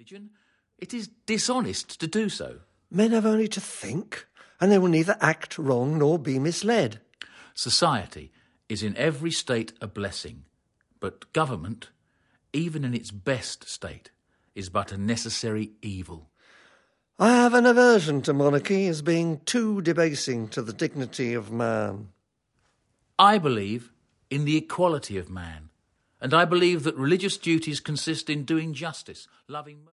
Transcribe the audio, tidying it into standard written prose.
religion. It is dishonest to do so. Men have only to think, and they will neither act wrong nor be misled. Society is in every state a blessing, but government, even in its best state, is but a necessary evil. I have an aversion to monarchy as being too debasing to the dignity of man. I believe in the equality of man, and I believe that religious duties consist in doing justice, loving...